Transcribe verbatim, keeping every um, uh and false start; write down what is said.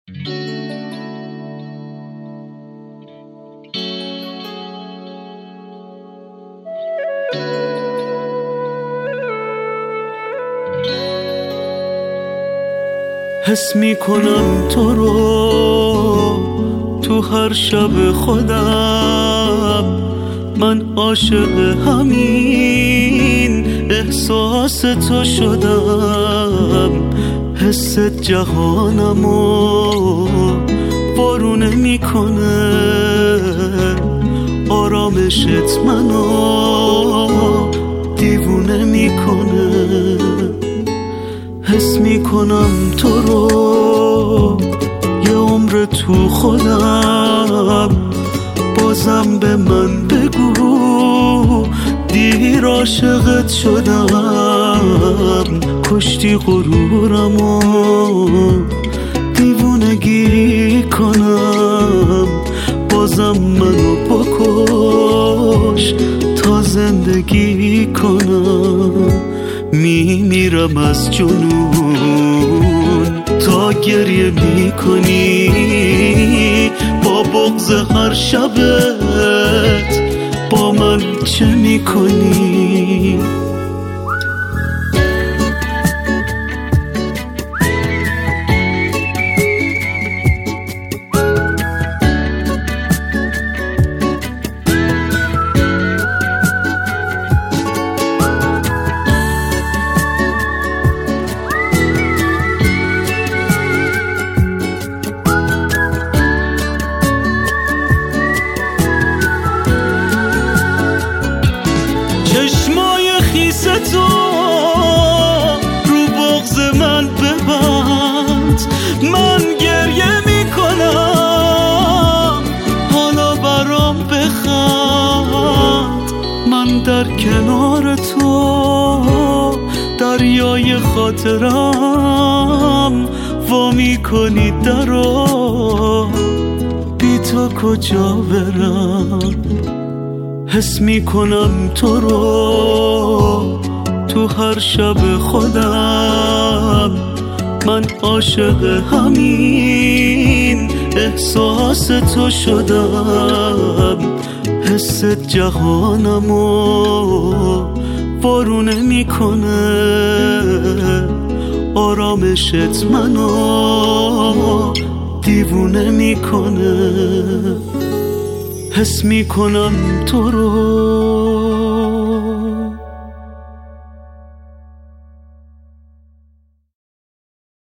حس میکنم تو رو تو هر شب خودم، من عاشق همین احساس تو شدم. حس جهانمو وارونه میکنه، آرامشت منو دیوونه میکنه. حس میکنم تو رو یه عمر تو خودم، بازم به من بگو دیر عاشقت شدم. کشتی غرورمو دیوونگی کنم، بازم منو بکش تا زندگی کنم. میمیرم از جنون تا گریه میکنی، با بغض هر شبت با من چه میکنی؟ چشمای خیس تو رو بغض من ببند، من گریه میکنم حالا برام بخند. من در کنار تو دریای خاطرم وا میکنی درو، بی تو کجا برم؟ حس میکنم تو رو تو هر شب خودم، من عاشق همین احساس تو شدم. حس جهانمو وارونه میکنه، آرامشت منو دیوونه میکنه. حس میکنم تو رو